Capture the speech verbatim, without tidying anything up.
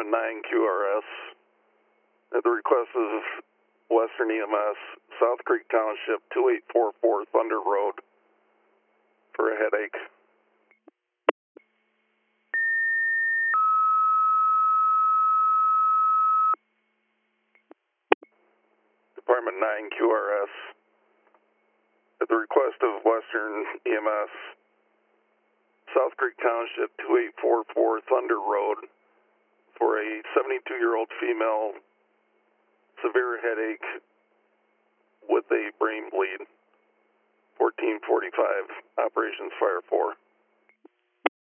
Department nine Q R S. At the request of Western E M S, South Creek Township, two eight four four Thunder Road, for a headache. Department nine Q R S. At the request of Western E M S, South Creek Township, two eight four four Thunder Road, for a seventy-two-year-old female, severe headache with a brain bleed. fourteen forty-five, Operations Fire four.